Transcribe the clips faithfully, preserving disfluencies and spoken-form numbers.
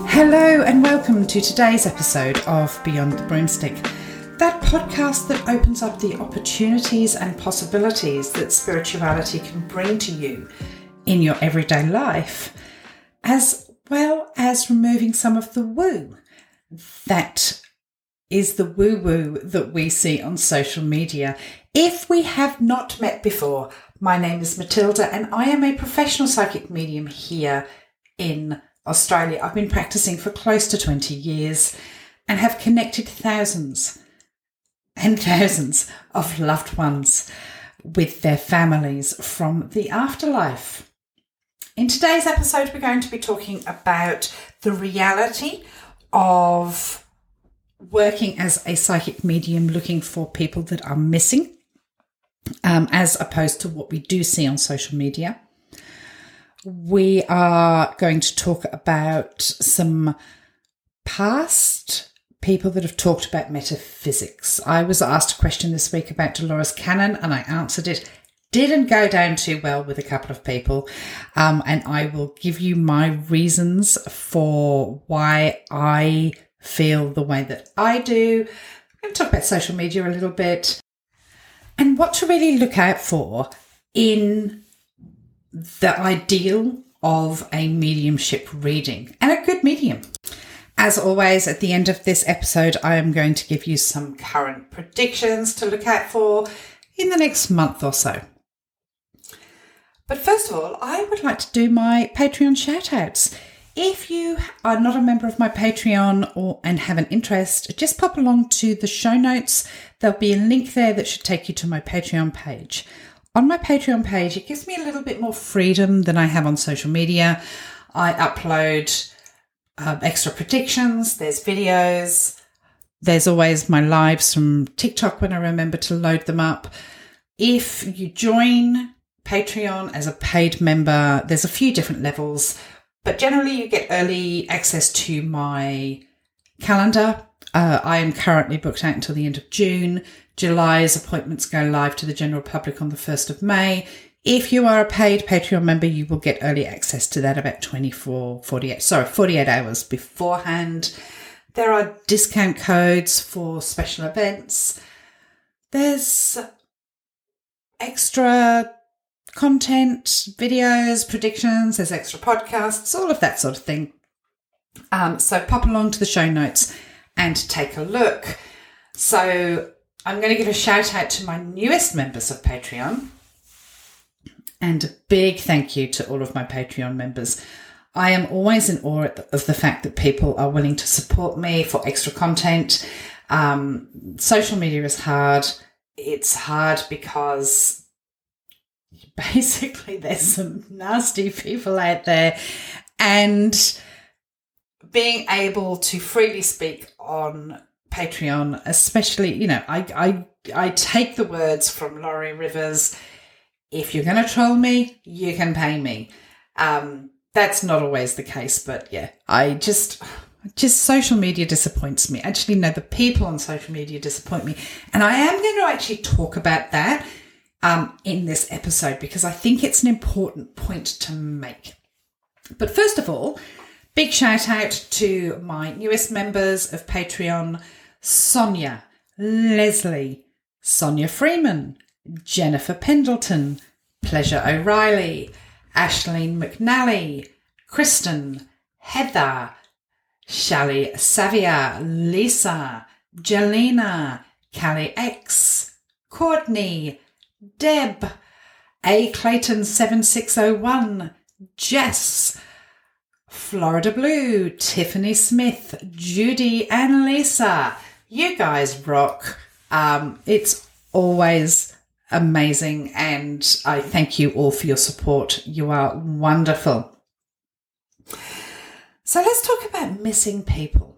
Hello and welcome to today's episode of Beyond the Broomstick, that podcast that opens up the opportunities and possibilities that spirituality can bring to you in your everyday life, as well as removing some of the woo that is the woo-woo that we see on social media. If we have not met before, my name is Matilda and I am a professional psychic medium here in Australia. I've been practicing for close to twenty years and have connected thousands and thousands of loved ones with their families from the afterlife. In today's episode, we're going to be talking about the reality of working as a psychic medium looking for people that are missing, um, as opposed to what we do see on social media. We are going to talk about some past people that have talked about metaphysics. I was asked a question this week about Dolores Cannon and I answered it. Didn't go down too well with a couple of people. Um, and I will give you my reasons for why I feel the way that I do. I'm going to talk about social media a little bit and what to really look out for in the ideal of a mediumship reading and a good medium. As always, at the end of this episode, I am going to give you some current predictions to look out for in the next month or so. But first of all, I would like to do my Patreon shout-outs. If you are not a member of my Patreon or and have an interest, just pop along to the show notes. There'll be a link there that should take you to my Patreon page. On my Patreon page, it gives me a little bit more freedom than I have on social media. I upload um, extra predictions, there's videos, there's always my lives from TikTok when I remember to load them up. If you join Patreon as a paid member, there's a few different levels, but generally you get early access to my calendar. Uh, I am currently booked out until the end of June. July's appointments go live to the general public on the first of May. If you are a paid Patreon member, you will get early access to that about twenty-four, forty-eight, sorry, forty-eight hours beforehand. There are discount codes for special events. There's extra content, videos, predictions, there's extra podcasts, all of that sort of thing. Um, so pop along to the show notes and take a look. So I'm going to give a shout out to my newest members of Patreon and a big thank you to all of my Patreon members. I am always in awe of the fact that people are willing to support me for extra content. Um, social media is hard. It's hard because basically there's some nasty people out there, and being able to freely speak on Patreon, especially, you know, I I I take the words from Laurie Rivers. If you're going to troll me, you can pay me. Um, that's not always the case, but yeah, I just, just social media disappoints me. Actually, no, the people on social media disappoint me. And I am going to actually talk about that um, in this episode because I think it's an important point to make. But first of all, big shout out to my newest members of Patreon, Sonia, Leslie, Sonia Freeman, Jennifer Pendleton, Pleasure O'Reilly, Ashleen McNally, Kristen, Heather, Shally Savia, Lisa, Jelena, Callie X, Courtney, Deb, A Clayton seven six oh one, Jess, Florida Blue, Tiffany Smith, Judy and Lisa. You guys rock. Um, it's always amazing and I thank you all for your support. You are wonderful. So let's talk about missing people.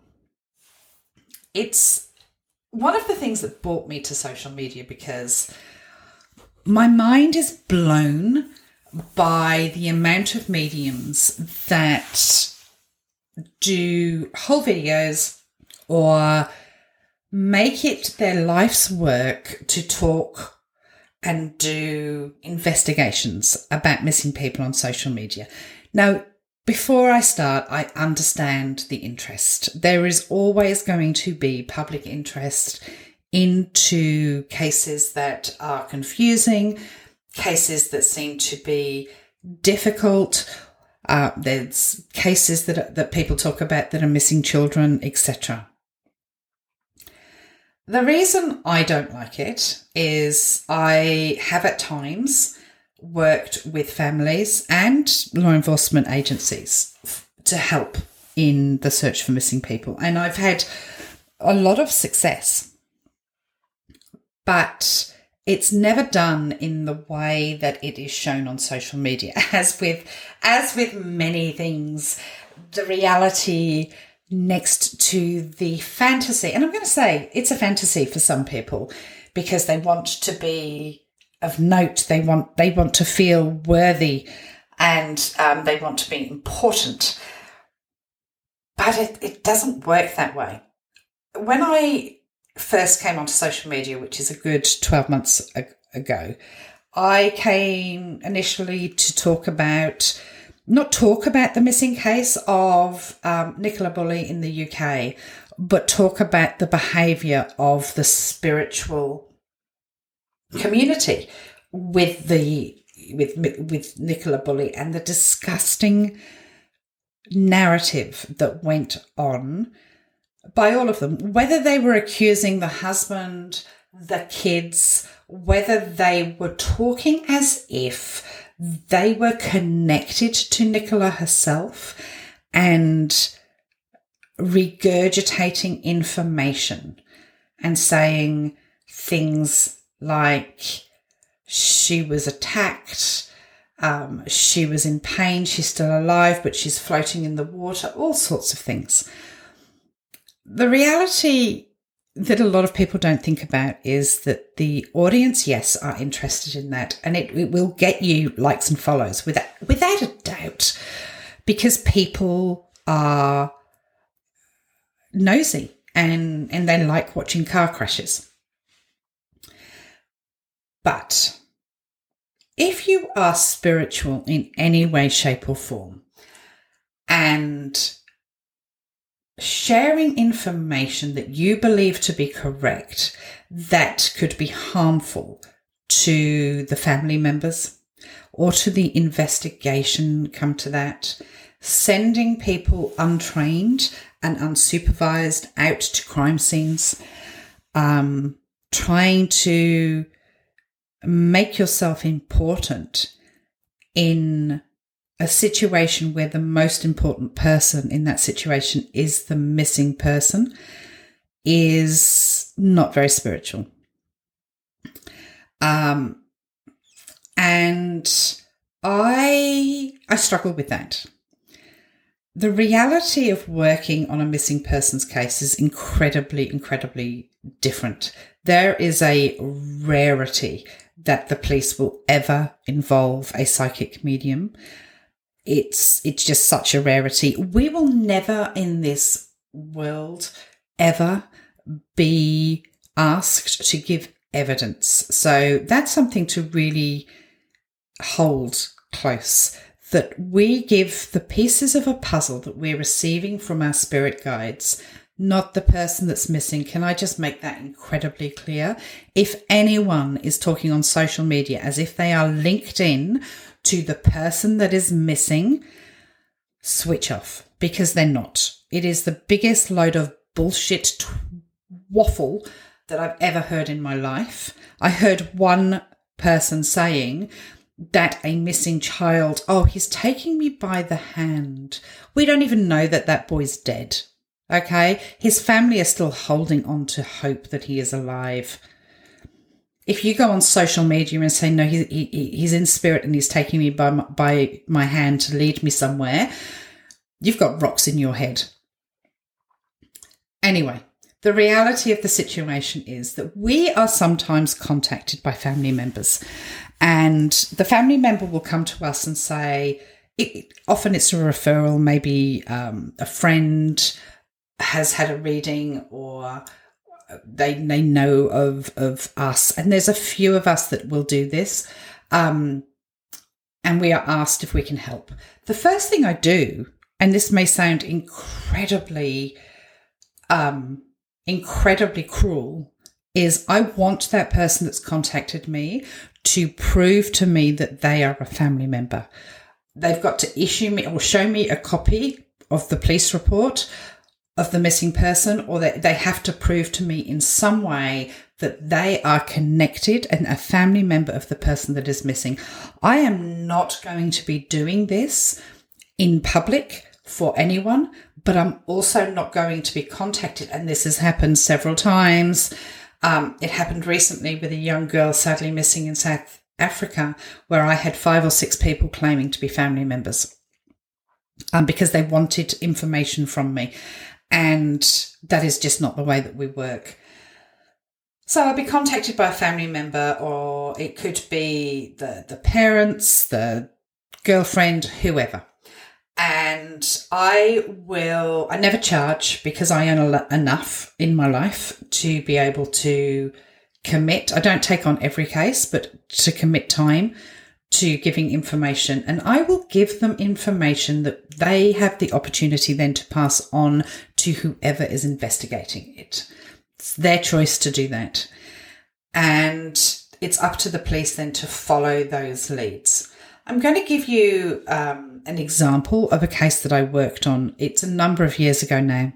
It's one of the things that brought me to social media because my mind is blown by the amount of mediums that do whole videos or make it their life's work to talk and do investigations about missing people on social media. Now, Before I start, I understand the interest. There is always going to be public interest into cases that are confusing, cases that seem to be difficult. Uh, there's cases that that people talk about that are missing children, et cetera. The reason I don't like it is I have at times worked with families and law enforcement agencies to help in the search for missing people, and I've had a lot of success. But it's never done in the way that it is shown on social media. As with as with many things, the reality next to the fantasy, and I'm going to say it's a fantasy for some people because they want to be of note, they want they want to feel worthy, and um, they want to be important. But it, it doesn't work that way. When I first came onto social media, which is a good twelve months ago, I came initially to talk about, not talk about the missing case of um, Nicola Bulley in the U K, but talk about the behaviour of the spiritual community with the with with Nicola Bulley and the disgusting narrative that went on by all of them, whether they were accusing the husband, the kids, whether they were talking as if they were connected to Nicola herself and regurgitating information and saying things like she was attacked, um, she was in pain, she's still alive, but she's floating in the water, all sorts of things. The reality that a lot of people don't think about is that the audience, yes, are interested in that, and it, it will get you likes and follows without, without a doubt, because people are nosy and, and they like watching car crashes. But if you are spiritual in any way, shape or form, and sharing information that you believe to be correct that could be harmful to the family members or to the investigation, come to that, sending people untrained and unsupervised out to crime scenes, um, trying to make yourself important in a situation where the most important person in that situation is the missing person is not very spiritual. Um, and I I struggle with that. The reality of working on a missing persons case is incredibly, incredibly different. There is a rarity that the police will ever involve a psychic medium. It's it's just such a rarity. We will never in this world ever be asked to give evidence. So that's something to really hold close, that we give the pieces of a puzzle that we're receiving from our spirit guides, not the person that's missing. Can I just make that incredibly clear? If anyone is talking on social media as if they are linked in to the person that is missing, switch off, because they're not. It is the biggest load of bullshit t- waffle that I've ever heard in my life. I heard one person saying that a missing child, oh, he's taking me by the hand. We don't even know that that boy's dead. Okay? His family are still holding on to hope that he is alive. If you go on social media and say, no, he, he, he's in spirit and he's taking me by my, by my hand to lead me somewhere, you've got rocks in your head. Anyway, the reality of the situation is that we are sometimes contacted by family members, and the family member will come to us and say, it, often it's a referral, maybe um, a friend has had a reading, or they they know of of us, and there's a few of us that will do this. Um, and we are asked if we can help. The first thing I do, and this may sound incredibly, um, incredibly cruel, is I want that person that's contacted me to prove to me that they are a family member. They've got to issue me or show me a copy of the police report of the missing person, or they, they have to prove to me in some way that they are connected and a family member of the person that is missing. I am not going to be doing this in public for anyone, but I'm also not going to be contacted. And this has happened several times. Um, it happened recently with a young girl sadly missing in South Africa, where I had five or six people claiming to be family members um, because they wanted information from me. And that is just not the way that we work. So I'll be contacted by a family member, or it could be the, the parents, the girlfriend, whoever. And I will, I never charge because I earn enough in my life to be able to commit. I don't take on every case, but to commit time to giving information. And I will give them information that they have the opportunity then to pass on to whoever is investigating it. It's their choice to do that. And it's up to the police then to follow those leads. I'm going to give you um, an example of a case that I worked on. It's a number of years ago now.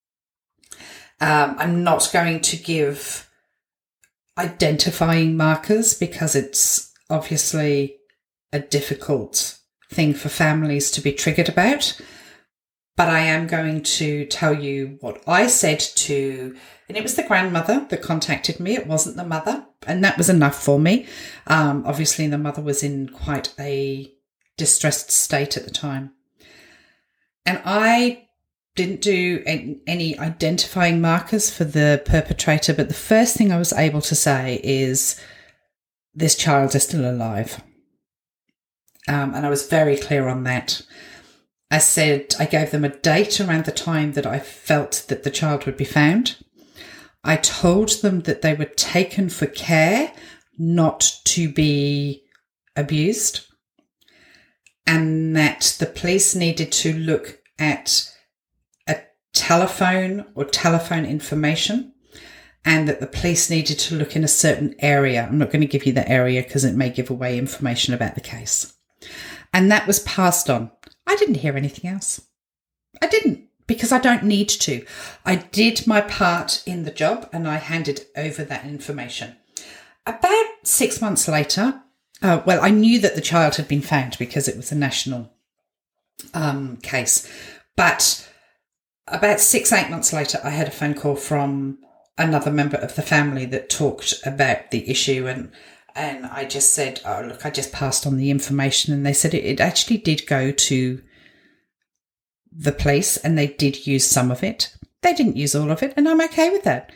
Um, I'm not going to give identifying markers because it's obviously a difficult thing for families to be triggered about. But I am going to tell you what I said to, and it was the grandmother that contacted me. It wasn't the mother. And that was enough for me. Um, obviously, the mother was in quite a distressed state at the time. And I didn't do any identifying markers for the perpetrator. But the first thing I was able to say is, this child is still alive. Um, and I was very clear on that. I said, I gave them a date around the time that I felt that the child would be found. I told them that they were taken for care, not to be abused, and that the police needed to look at a telephone or telephone information, and that the police needed to look in a certain area. I'm not going to give you the area because it may give away information about the case. And that was passed on. I didn't hear anything else. I didn't, because I don't need to. I did my part in the job and I handed over that information. About six months later, uh, well, I knew that the child had been found because it was a national um, case. But about six, eight months later, I had a phone call from another member of the family that talked about the issue, and And I just said, oh, look, I just passed on the information. And they said it, it actually did go to the police and they did use some of it. They didn't use all of it, and I'm okay with that.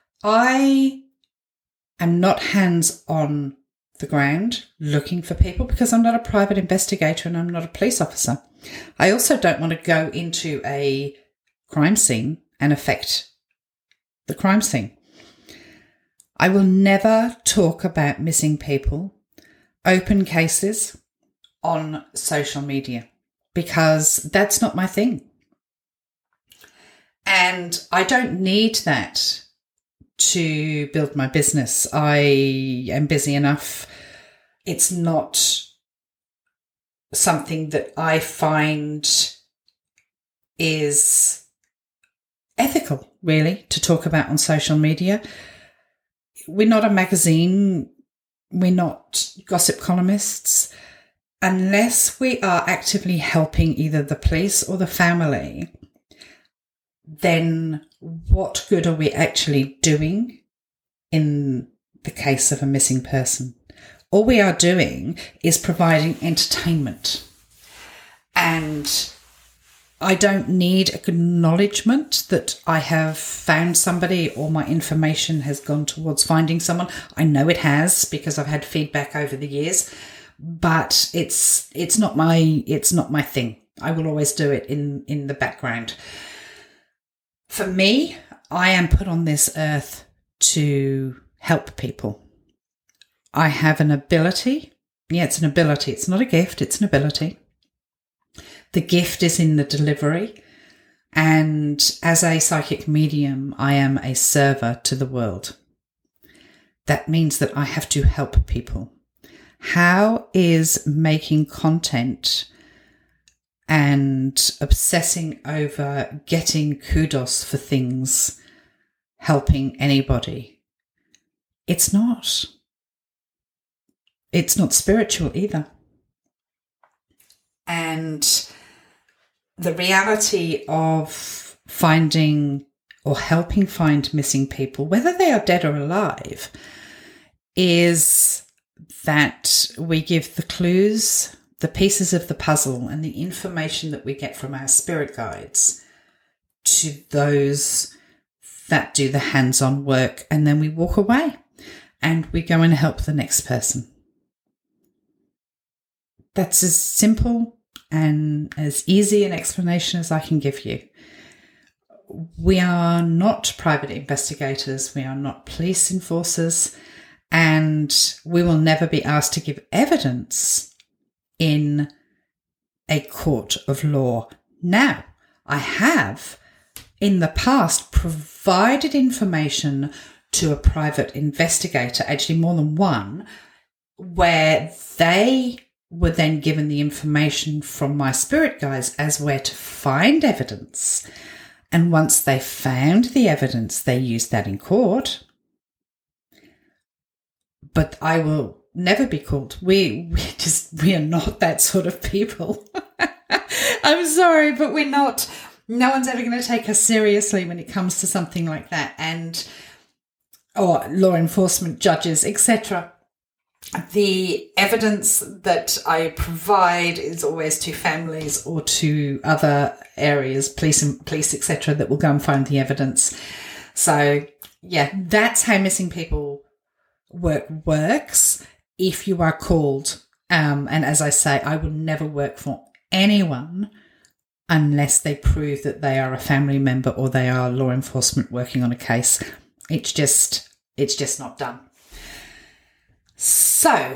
I am not hands on the ground looking for people because I'm not a private investigator and I'm not a police officer. I also don't want to go into a crime scene and affect the crime scene. I will never talk about missing people, open cases on social media because that's not my thing. And I don't need that to build my business. I am busy enough. It's not something that I find is ethical, really, to talk about on social media. We're not a magazine. We're not gossip columnists. Unless we are actively helping either the police or the family, then what good are we actually doing in the case of a missing person? All we are doing is providing entertainment. And I don't need acknowledgement that I have found somebody or my information has gone towards finding someone. I know it has because I've had feedback over the years, but it's it's not my it's not my thing. I will always do it in, in the background. For me, I am put on this earth to help people. I have an ability Yeah, it's an ability. It's not a gift, it's an ability. The gift is in the delivery. And as a psychic medium, I am a server to the world. That means that I have to help people. How is making content and obsessing over getting kudos for things helping anybody? It's not. It's not spiritual either. And the reality of finding or helping find missing people, whether they are dead or alive, is that we give the clues, the pieces of the puzzle, and the information that we get from our spirit guides to those that do the hands-on work, and then we walk away and we go and help the next person. That's as simple and as easy an explanation as I can give you. We are not private investigators. We are not police enforcers. And we will never be asked to give evidence in a court of law. Now, I have in the past provided information to a private investigator, actually more than one, where they were then given the information from my spirit guides as where to find evidence. And once they found the evidence, they used that in court. But I will never be called. We, we just, we are not that sort of people. I'm sorry, but we're not. No one's ever going to take us seriously when it comes to something like that. And, or law enforcement judges, et cetera. The evidence that I provide is always to families or to other areas, police and police, et cetera, that will go and find the evidence. So, yeah, that's how missing people work works. If you are called, um, and as I say, I will never work for anyone unless they prove that they are a family member or they are law enforcement working on a case. It's just, it's just not done. So,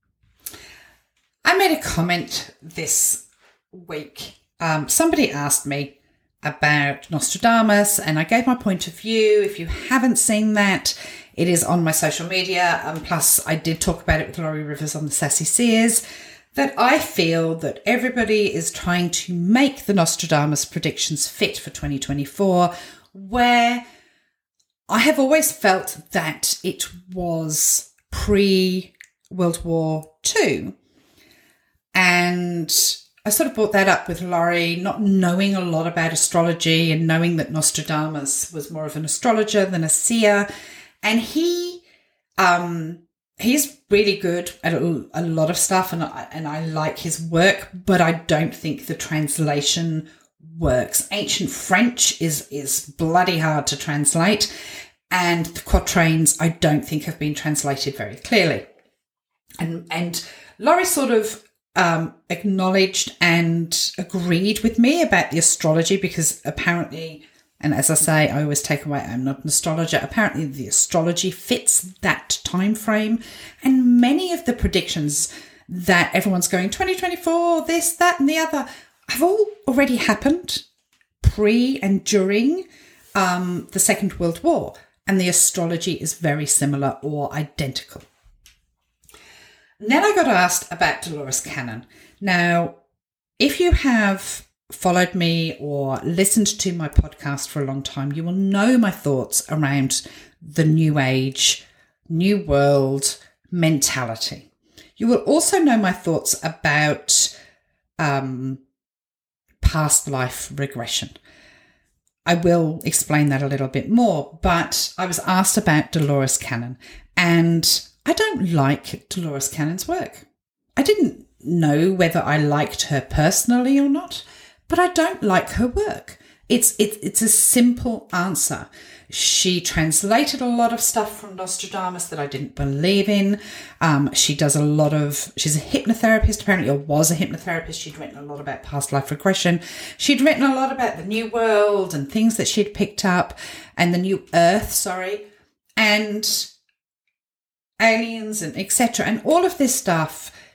I made a comment this week. Um, somebody asked me about Nostradamus, and I gave my point of view. If you haven't seen that, it is on my social media. And plus, I did talk about it with Laurie Rivers on the Sassy Seers, that I feel that everybody is trying to make the Nostradamus predictions fit for twenty twenty-four, where I have always felt that it was pre-World War Two. And I sort of brought that up with Laurie, not knowing a lot about astrology and knowing that Nostradamus was more of an astrologer than a seer. And he, um, he's really good at a, a lot of stuff, and I, and I like his work, but I don't think the translation works. Ancient French is, is bloody hard to translate. And the quatrains, I don't think, have been translated very clearly. And and Laurie sort of um, acknowledged and agreed with me about the astrology, because apparently, and as I say, I always take away, I'm not an astrologer, apparently the astrology fits that time frame. And many of the predictions that everyone's going, twenty twenty-four, this, that, and the other, have all already happened pre and during um, the Second World War. And the astrology is very similar or identical. Then I got asked about Dolores Cannon. Now, if you have followed me or listened to my podcast for a long time, you will know my thoughts around the New Age, New World mentality. You will also know my thoughts about um, past life regression. I will explain that a little bit more, but I was asked about Dolores Cannon, and I don't like Dolores Cannon's work. I didn't know whether I liked her personally or not, but I don't like her work. It's it's it's a simple answer. She translated a lot of stuff from Nostradamus that I didn't believe in. Um, she does a lot of, she's a hypnotherapist, apparently, or was a hypnotherapist. She'd written a lot about past life regression. She'd written a lot about the New World and things that she'd picked up, and the New Earth, sorry, and aliens and et cetera. And all of this stuff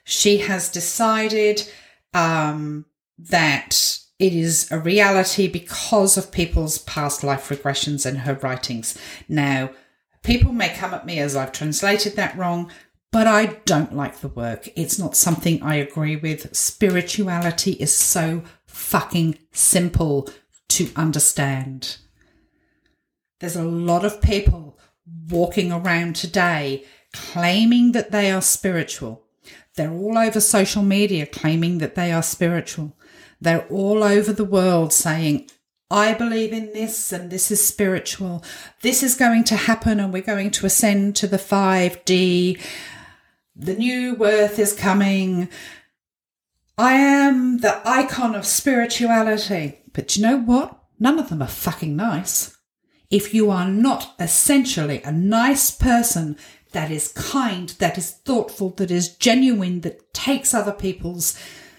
She has decided um, that it is a reality because of people's past life regressions and her writings. Now, people may come at me as I've translated that wrong, but I don't like the work. It's not something I agree with. Spirituality is so fucking simple to understand. There's a lot of people walking around today claiming that they are spiritual. They're all over social media claiming that they are spiritual. They're all over the world saying, I believe in this and this is spiritual. This is going to happen and we're going to ascend to the five D. The new earth is coming. I am the icon of spirituality. But you know what? None of them are fucking nice. If you are not essentially a nice person that is kind, that is thoughtful, that is genuine, that takes other people's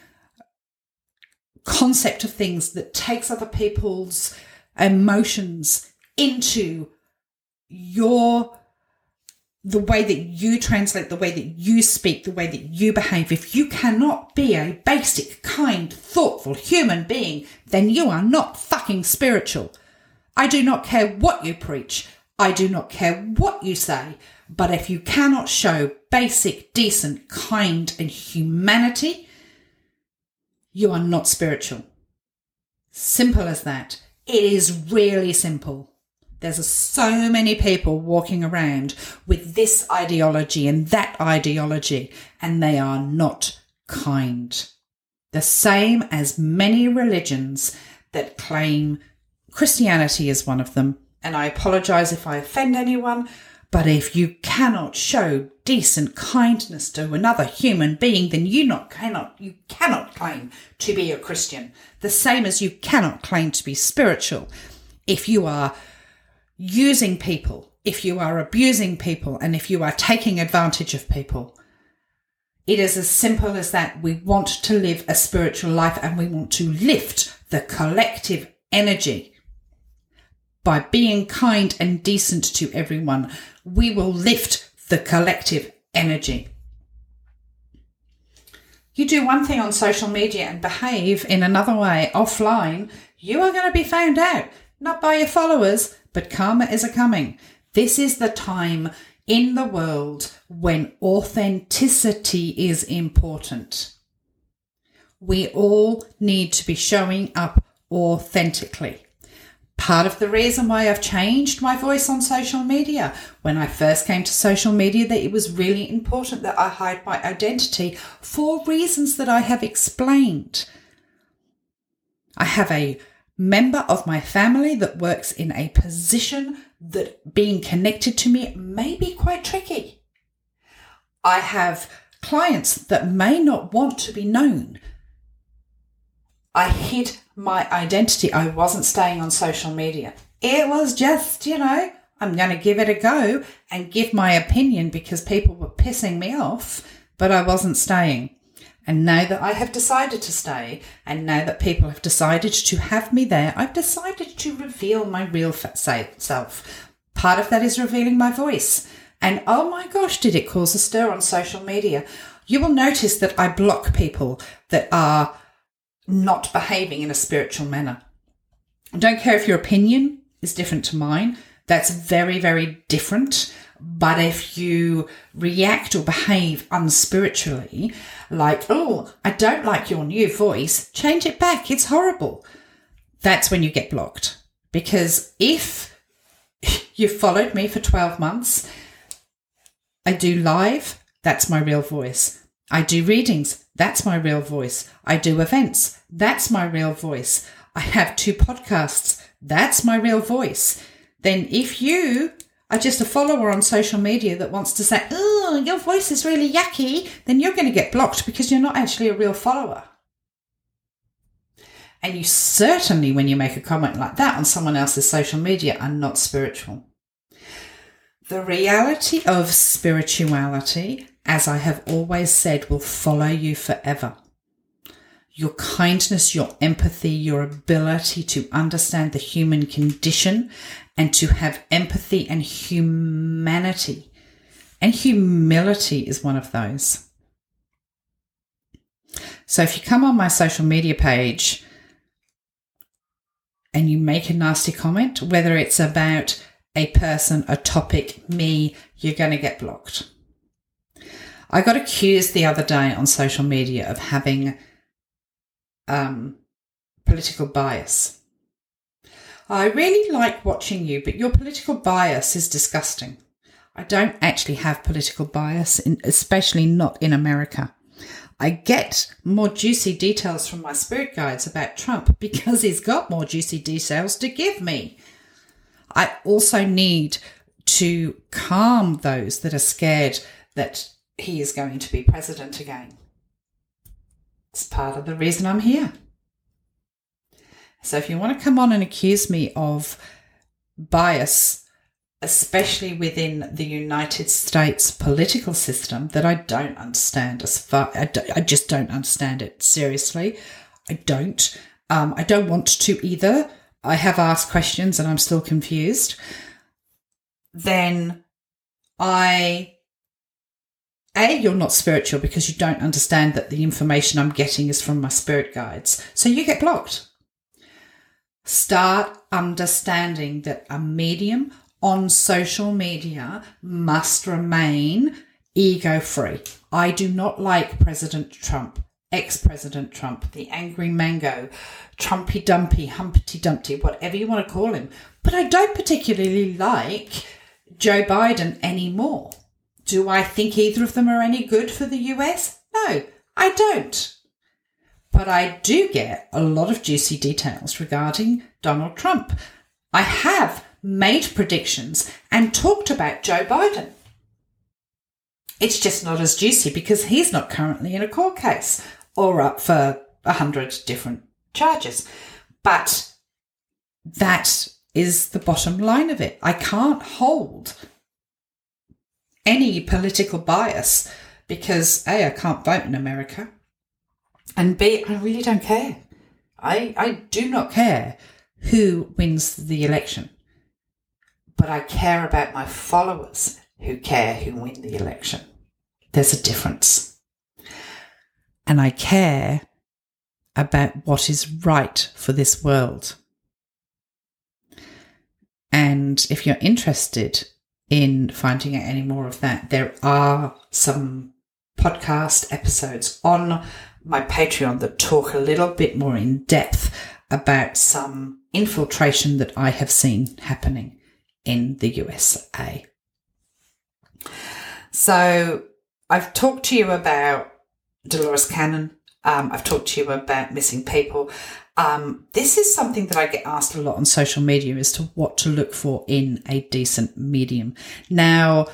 concept of things, that takes other people's emotions into your, the way that you translate, the way that you speak, the way that you behave. If you cannot be a basic, kind, thoughtful human being, then you are not fucking spiritual. I do not care what you preach. I do not care what you say. But if you cannot show basic, decent, kind and humanity, you are not spiritual. Simple as that. It is really simple. There's so many people walking around with this ideology and that ideology, and they are not kind. The same as many religions that claim Christianity is one of them. And I apologize if I offend anyone, but if you cannot show decent kindness to another human being, then you not cannot you cannot claim to be a Christian. The same as you cannot claim to be spiritual. If you are using people, if you are abusing people, and if you are taking advantage of people, it is as simple as that. We want to live a spiritual life and we want to lift the collective energy. By being kind and decent to everyone, we will lift the collective energy. You do one thing on social media and behave in another way offline, you are going to be found out, not by your followers, but karma is a-coming. This is the time in the world when authenticity is important. We all need to be showing up authentically. Part of the reason why I've changed my voice on social media, when I first came to social media, that it was really important that I hide my identity for reasons that I have explained. I have a member of my family that works in a position that being connected to me may be quite tricky. I have clients that may not want to be known. I hid my identity. I wasn't staying on social media. It was just, you know, I'm going to give it a go and give my opinion because people were pissing me off, but I wasn't staying. And now that I have decided to stay, and now that people have decided to have me there, I've decided to reveal my real self. Part of that is revealing my voice. And oh my gosh, did it cause a stir on social media. You will notice that I block people that are not behaving in a spiritual manner. I don't care if your opinion is different to mine. That's very, very different. But if you react or behave unspiritually, like, oh, I don't like your new voice, change it back. It's horrible. That's when you get blocked. Because if you followed me for twelve months, I do live, that's my real voice. I do readings, that's my real voice. I do events, that's my real voice. I have two podcasts, that's my real voice. Then if you are just a follower on social media that wants to say, oh, your voice is really yucky, then you're going to get blocked because you're not actually a real follower. And you certainly, when you make a comment like that on someone else's social media, are not spiritual. The reality of spirituality, as I have always said, will follow you forever. Your kindness, your empathy, your ability to understand the human condition and to have empathy and humanity. And humility is one of those. So if you come on my social media page and you make a nasty comment, whether it's about a person, a topic, me, you're going to get blocked. I got accused the other day on social media of having um, political bias. I really like watching you, but your political bias is disgusting. I don't actually have political bias, in, especially not in America. I get more juicy details from my spirit guides about Trump because he's got more juicy details to give me. I also need to calm those that are scared that he is going to be president again. It's part of the reason I'm here. So if you want to come on and accuse me of bias, especially within the United States political system that I don't understand as far, I, I just don't understand it. Seriously, I don't. Um, I don't want to either. I have asked questions and I'm still confused. Then I, A, you're not spiritual because you don't understand that the information I'm getting is from my spirit guides. So you get blocked. Start understanding that a medium on social media must remain ego-free. I do not like President Trump, ex-President Trump, the angry mango, Trumpy-dumpy, Humpty-Dumpty, whatever you want to call him. But I don't particularly like Joe Biden anymore. Do I think either of them are any good for the U S? No, I don't. But I do get a lot of juicy details regarding Donald Trump. I have made predictions and talked about Joe Biden. It's just not as juicy because he's not currently in a court case or up for a hundred different charges. But that is the bottom line of it. I can't hold any political bias because A, I can't vote in America, and B, I really don't care. I, I do not care who wins the election. But I care about my followers who care who win the election. There's a difference. And I care about what is right for this world. And if you're interested in finding out any more of that, there are some podcast episodes on my Patreon that talk a little bit more in depth about some infiltration that I have seen happening in the U S A. So I've talked to you about Dolores Cannon. Um, I've talked to you about missing people. Um, this is something that I get asked a lot on social media as to what to look for in a decent medium. Now,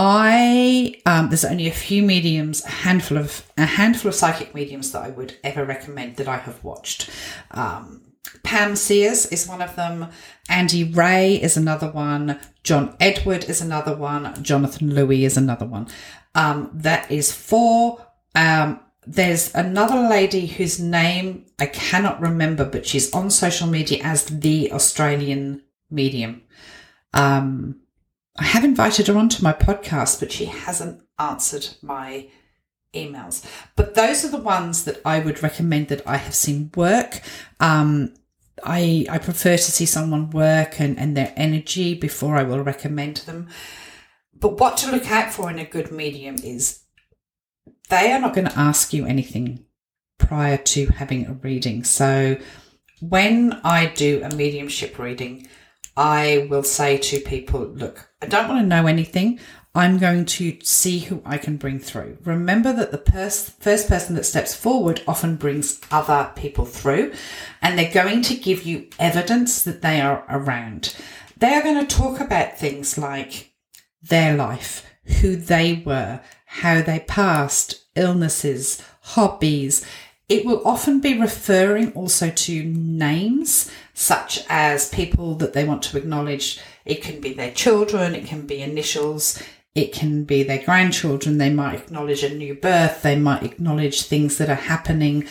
I um, there's only a few mediums, a handful of a handful of psychic mediums that I would ever recommend that I have watched. Um, Pam Sears is one of them. Andy Ray is another one. John Edward is another one. Jonathan Louis is another one. Um, that is four. Um, there's another lady whose name I cannot remember, but she's on social media as the Australian medium. Um, I have invited her onto my podcast, but she hasn't answered my emails. But those are the ones that I would recommend that I have seen work. Um, I I prefer to see someone work and, and their energy before I will recommend them. But what to look out for in a good medium is they are not going to ask you anything prior to having a reading. So when I do a mediumship reading, I will say to people, look, I don't want to know anything. I'm going to see who I can bring through. Remember that the pers- first person that steps forward often brings other people through, and they're going to give you evidence that they are around. They are going to talk about things like their life, who they were, how they passed, illnesses, hobbies. It will often be referring also to names, such as people that they want to acknowledge. It can be their children, it can be initials, it can be their grandchildren. They might acknowledge a new birth, they might acknowledge things that are happening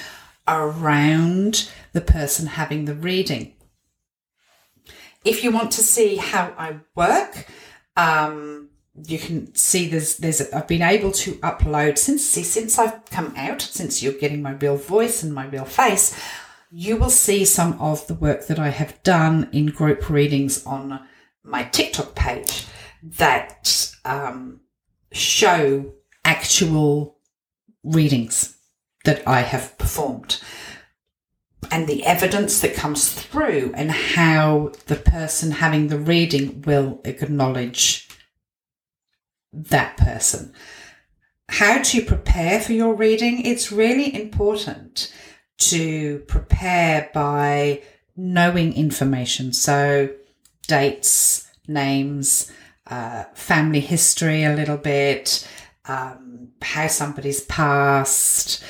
around the person having the reading. If you want to see how I work, um, you can see there's there's a, I've been able to upload since since I've come out, since you're getting my real voice and my real face. You will see some of the work that I have done in group readings on my TikTok page that um, show actual readings that I have performed and the evidence that comes through and how the person having the reading will acknowledge that person. How to prepare for your reading? It's really important to prepare by knowing information. So dates, names, uh, family history a little bit, um, how somebody's passed,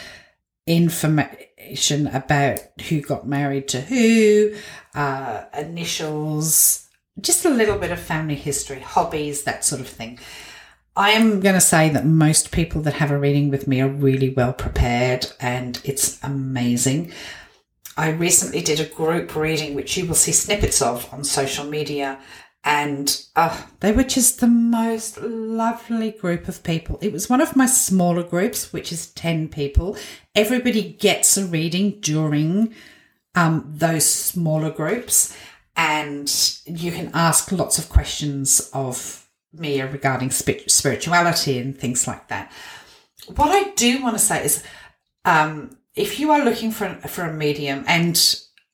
information about who got married to who, uh, initials, just a little bit of family history, hobbies, that sort of thing. I am going to say that most people that have a reading with me are really well prepared, and it's amazing. I recently did a group reading, which you will see snippets of on social media, and uh, they were just the most lovely group of people. It was one of my smaller groups, which is ten people. Everybody gets a reading during um, those smaller groups, and you can ask lots of questions of me regarding spirituality and things like that. What I do want to say is, um, if you are looking for for a medium, and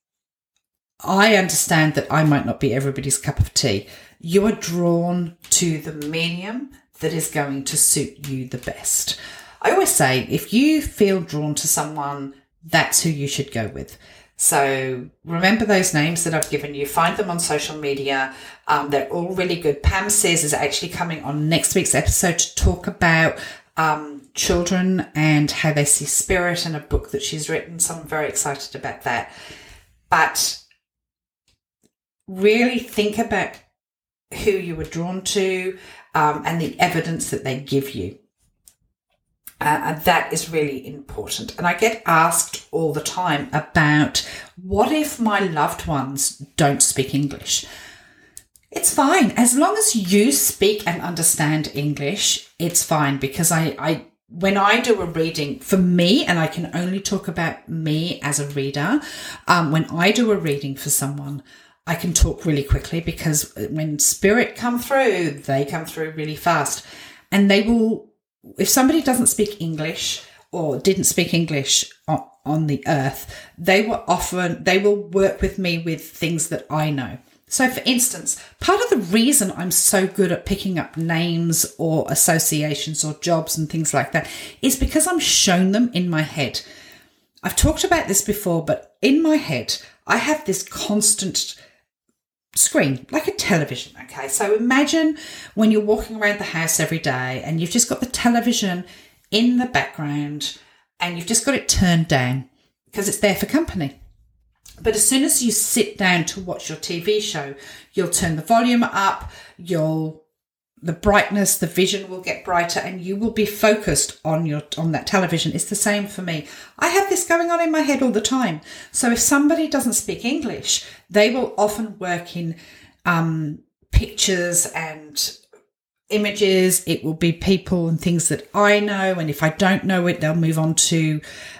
I understand that I might not be everybody's cup of tea, you are drawn to the medium that is going to suit you the best. I always say, if you feel drawn to someone, that's who you should go with. So remember those names that I've given you. Find them on social media. Um, they're all really good. Pam Sears is actually coming on next week's episode to talk about um, children and how they see spirit, and a book that she's written. So I'm very excited about that. But really think about who you were drawn to um, and the evidence that they give you. Uh, and that is really important. And I get asked all the time about, what if my loved ones don't speak English? It's fine. As long as you speak and understand English, it's fine. Because I, I when I do a reading for me, and I can only talk about me as a reader, um, when I do a reading for someone, I can talk really quickly, because when spirit come through, they come through really fast. And they will, if somebody doesn't speak English or didn't speak English on, on the earth, they will often, they will work with me with things that I know. So for instance, part of the reason I'm so good at picking up names or associations or jobs and things like that is because I'm shown them in my head. I've talked about this before, but in my head, I have this constant screen, like a television. Okay, so imagine when you're walking around the house every day and you've just got the television in the background and you've just got it turned down because it's there for company. But as soon as you sit down to watch your T V show, you'll turn the volume up, you'll the brightness, the vision will get brighter, and you will be focused on your on that television. It's the same for me. I have this going on in my head all the time. So if somebody doesn't speak English, they will often work in um, pictures and images. It will be people and things that I know. And if I don't know it, they'll move on to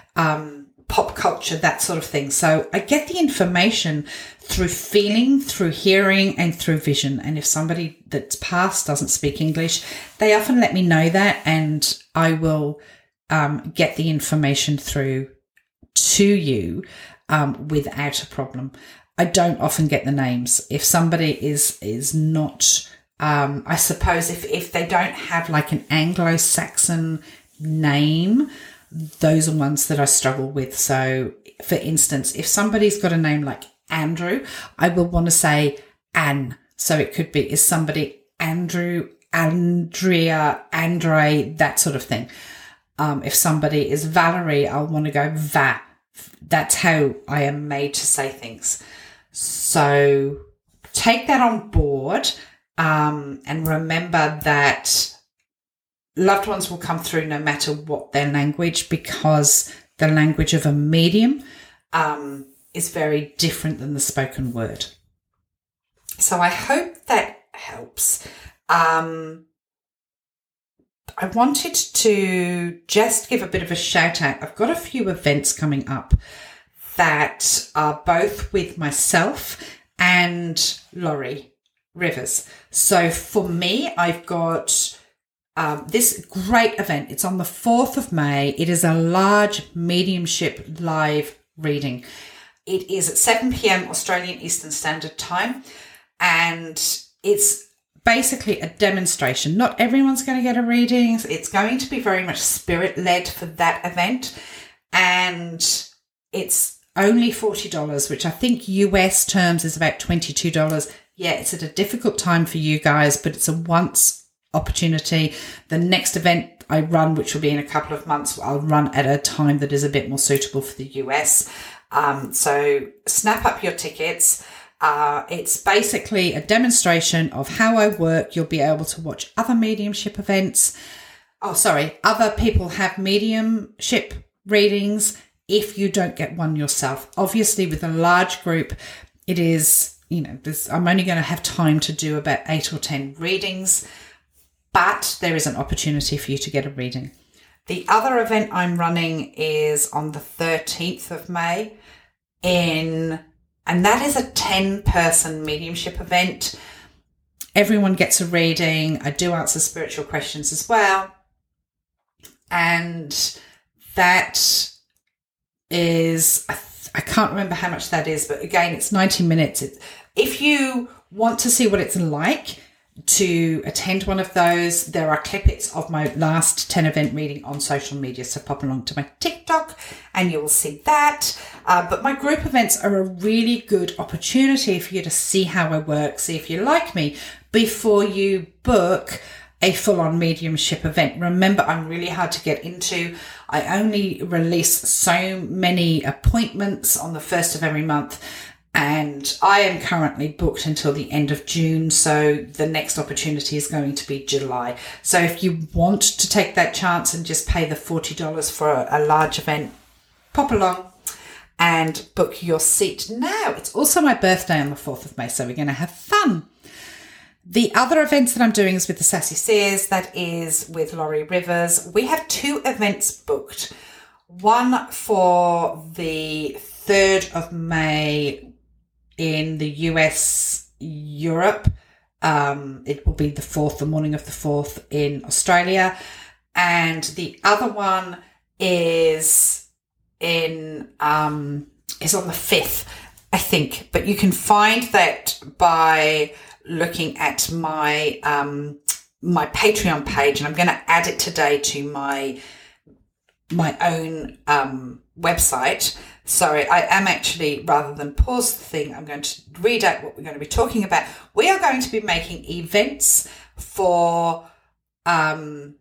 um, pop culture, that sort of thing. So I get the information through feeling, through hearing, and through vision. And if somebody that's passed doesn't speak English, they often let me know that, and I will um, get the information through to you um, without a problem. I don't often get the names. If somebody is is not, um, I suppose if, if they don't have like an Anglo-Saxon name, those are ones that I struggle with. So for instance, if somebody's got a name like Andrew, I will want to say Anne. So it could be, is somebody Andrew, Andrea, Andre, that sort of thing. Um, if somebody is Valerie, I'll want to go Va. That's how I am made to say things. So take that on board, um, and remember that loved ones will come through no matter what their language, because the language of a medium um, is very different than the spoken word. So I hope that helps. Um, I wanted to just give a bit of a shout out. I've got a few events coming up that are both with myself and Laurie Rivers. So for me, I've got um, this great event. It's on the fourth of May. It is a large mediumship live reading. It is at seven p.m. Australian Eastern Standard Time, and it's basically a demonstration. Not everyone's going to get a reading. It's going to be very much spirit-led for that event, and it's only forty dollars, which I think U S terms is about twenty-two dollars. Yeah, it's at a difficult time for you guys, but it's a once opportunity. The next event I run, which will be in a couple of months, I'll run at a time that is a bit more suitable for the U S. Um, so snap up your tickets. Uh, it's basically a demonstration of how I work. You'll be able to watch other mediumship events. Oh, sorry. Other people have mediumship readings if you don't get one yourself. Obviously, with a large group, it is, you know, this, I'm only going to have time to do about eight or ten readings, but there is an opportunity for you to get a reading. The other event I'm running is on the thirteenth of May in, and that is a ten person mediumship event. Everyone gets a reading. I do answer spiritual questions as well. And that is, I, I can't remember how much that is, but again, it's ninety minutes. It, if you want to see what it's like to attend one of those, there are clippets of my last ten event reading on social media, so pop along to my TikTok and you will see that. Uh, but my group events are a really good opportunity for you to see how I work, see if you like me, before you book a full-on mediumship event. Remember, I'm really hard to get into. I only release so many appointments on the first of every month, and I am currently booked until the end of June, so the next opportunity is going to be July. So if you want to take that chance and just pay the forty dollars for a, a large event, pop along and book your seat now. It's also my birthday on the fourth of May, so we're going to have fun. The other events that I'm doing is with the Sassy Seers. That is with Laurie Rivers. We have two events booked. One for the third of May in the U S, Europe. Um, it will be the fourth, the morning of the fourth in Australia. And the other one is in um, is on the fifth, I think. But you can find that by looking at my um, my Patreon page, and I'm going to add it today to my my own um, website. Sorry, I am actually, rather than pause the thing, I'm going to read out what we're going to be talking about. We are going to be making events for um,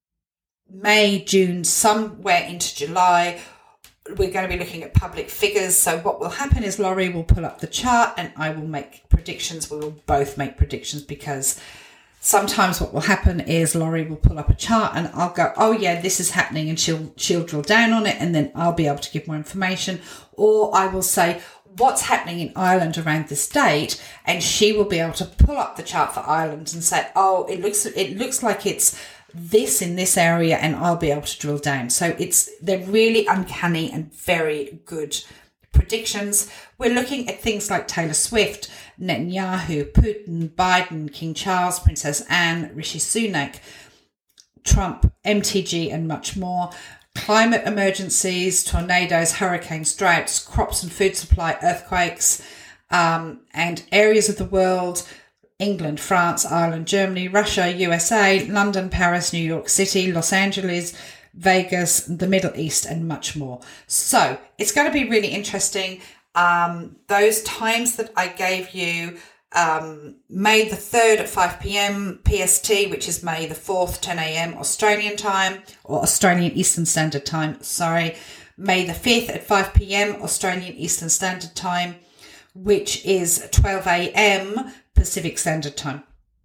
May, June, somewhere into July. We're going to be looking at public figures. So what will happen is Laurie will pull up the chart and I will make predictions. We will both make predictions, because sometimes what will happen is Laurie will pull up a chart and I'll go, oh yeah, this is happening, and she'll she'll drill down on it, and then I'll be able to give more information. Or I will say, what's happening in Ireland around this date, and she will be able to pull up the chart for Ireland and say, oh, it looks it looks like it's this in this area, and I'll be able to drill down. So it's they're really uncanny and very good predictions. We're looking at things like Taylor Swift, Netanyahu, Putin, Biden, King Charles, Princess Anne, Rishi Sunak, Trump, M T G, and much more. Climate emergencies, tornadoes, hurricanes, droughts, crops and food supply, earthquakes, um, and areas of the world: England, France, Ireland, Germany, Russia, U S A, London, Paris, New York City, Los Angeles, Vegas, the Middle East, and much more. So it's going to be really interesting. Um, those times that I gave you, um, May the third at five p.m. P S T, which is May the fourth, ten a.m. Australian time, or Australian Eastern Standard Time, sorry. May the fifth at five p.m. Australian Eastern Standard Time, which is twelve a.m. Pacific Standard Time.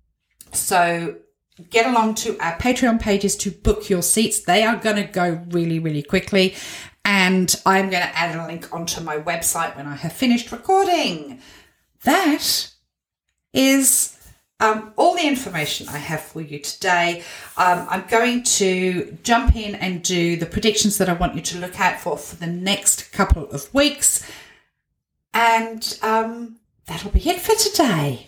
So get along to our Patreon pages to book your seats. They are going to go really, really quickly. And I'm going to add a link onto my website when I have finished recording. That is um, all the information I have for you today. Um, I'm going to jump in and do the predictions that I want you to look out for for the next couple of weeks. And um, that'll be it for today.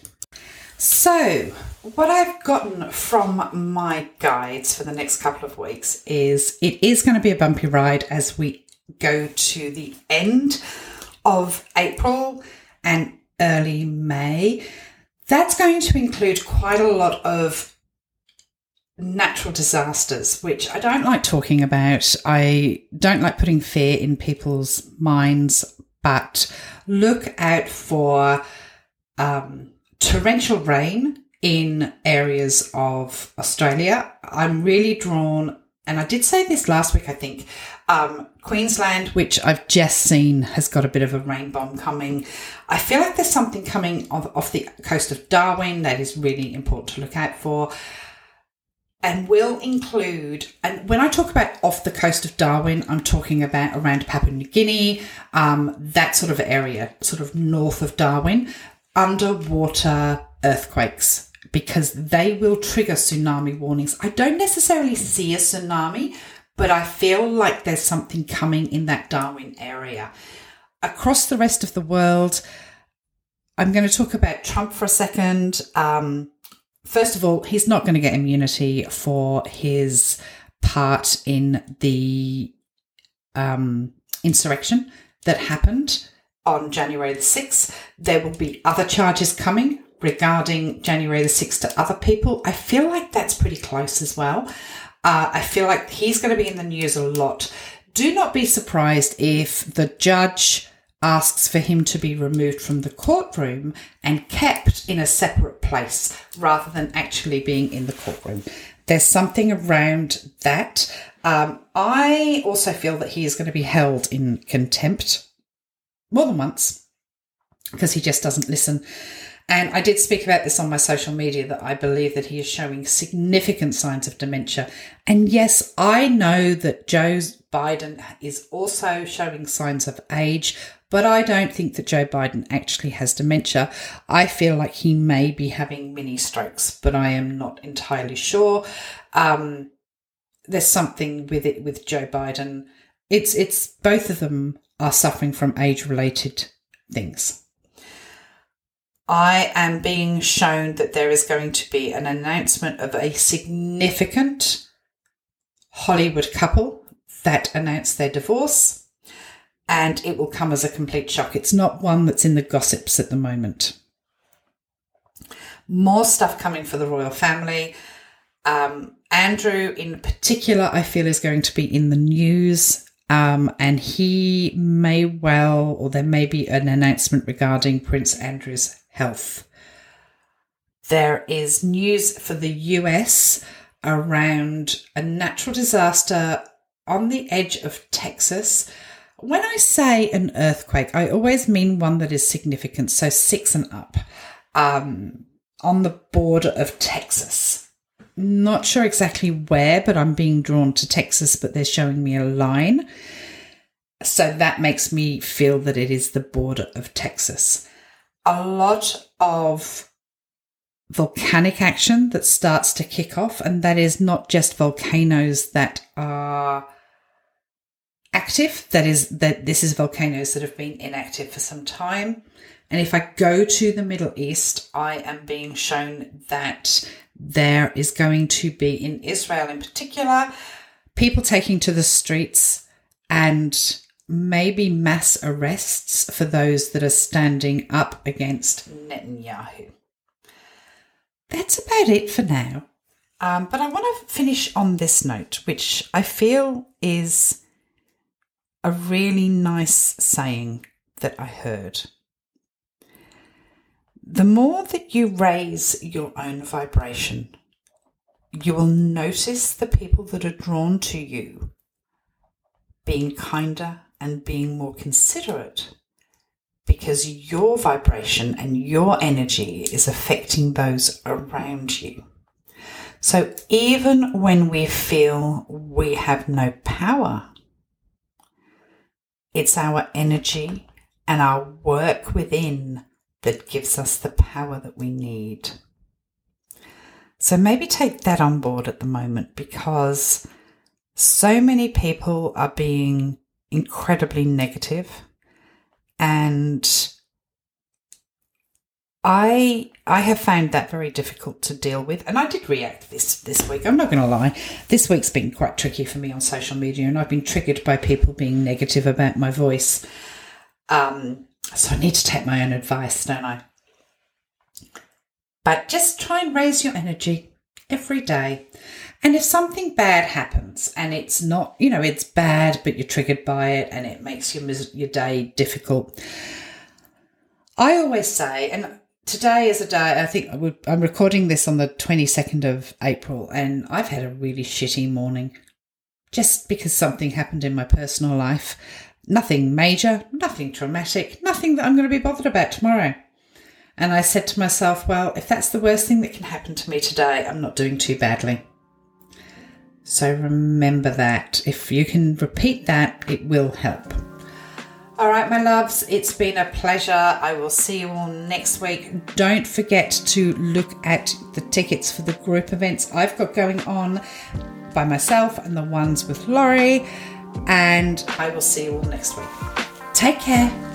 So what I've gotten from my guides for the next couple of weeks is it is going to be a bumpy ride as we go to the end of April and early May. That's going to include quite a lot of natural disasters, which I don't like talking about. I don't like putting fear in people's minds, but look out for um, torrential rain in areas of Australia. I'm really drawn, and I did say this last week, I think, um, Queensland, which I've just seen has got a bit of a rain bomb coming. I feel like there's something coming off, off the coast of Darwin that is really important to look out for. And will include, and when I talk about off the coast of Darwin, I'm talking about around Papua New Guinea, um, that sort of area, sort of north of Darwin, underwater earthquakes, because they will trigger tsunami warnings. I don't necessarily see a tsunami, but I feel like there's something coming in that Darwin area. Across the rest of the world, I'm going to talk about Trump for a second. Um, First of all, he's not going to get immunity for his part in the um, insurrection that happened on January the sixth. There will be other charges coming regarding January the sixth to other people. I feel like that's pretty close as well. Uh, I feel like he's going to be in the news a lot. Do not be surprised if the judge asks for him to be removed from the courtroom and kept in a separate place rather than actually being in the courtroom. There's something around that. Um, I also feel that he is going to be held in contempt more than once because he just doesn't listen. And I did speak about this on my social media, that I believe that he is showing significant signs of dementia. And yes, I know that Joe Biden is also showing signs of age, but I don't think that Joe Biden actually has dementia. I feel like he may be having mini strokes, but I am not entirely sure. Um, there's something with it with Joe Biden. It's it's both of them are suffering from age-related things. I am being shown that there is going to be an announcement of a significant Hollywood couple that announced their divorce, and it will come as a complete shock. It's not one that's in the gossips at the moment. More stuff coming for the royal family. Um, Andrew in particular, I feel, is going to be in the news. Um, and he may well, or there may be an announcement regarding Prince Andrew's health. There is news for the U S around a natural disaster on the edge of Texas. When I say an earthquake, I always mean one that is significant, so six and up, um, on the border of Texas. Not sure exactly where, but I'm being drawn to Texas, but they're showing me a line. So that makes me feel that it is the border of Texas. A lot of volcanic action that starts to kick off, and that is not just volcanoes that are active. That is that this is volcanoes that have been inactive for some time. And if I go to the Middle East, I am being shown that there is going to be, in Israel in particular, people taking to the streets and maybe mass arrests for those that are standing up against Netanyahu. That's about it for now. Um, but I want to finish on this note, which I feel is a really nice saying that I heard. The more that you raise your own vibration, you will notice the people that are drawn to you being kinder and being more considerate, because your vibration and your energy is affecting those around you. So even when we feel we have no power, it's our energy and our work within that gives us the power that we need. So maybe take that on board at the moment, because so many people are being incredibly negative, and I I have found that very difficult to deal with. And I did react this this week. I'm not going to lie. This week's been quite tricky for me on social media, and I've been triggered by people being negative about my voice. Um, so I need to take my own advice, don't I? But just try and raise your energy every day. And if something bad happens, and it's not, you know, it's bad, but you're triggered by it and it makes your your day difficult, I always say, and today is a day, I think I'm recording this on the twenty-second of April, and I've had a really shitty morning just because something happened in my personal life. Nothing major, nothing traumatic, nothing that I'm going to be bothered about tomorrow. And I said to myself, well, if that's the worst thing that can happen to me today, I'm not doing too badly. So remember that. If you can repeat that, it will help. All right, my loves, it's been a pleasure. I will see you all next week. Don't forget to look at the tickets for the group events I've got going on by myself and the ones with Laurie. And I will see you all next week. Take care.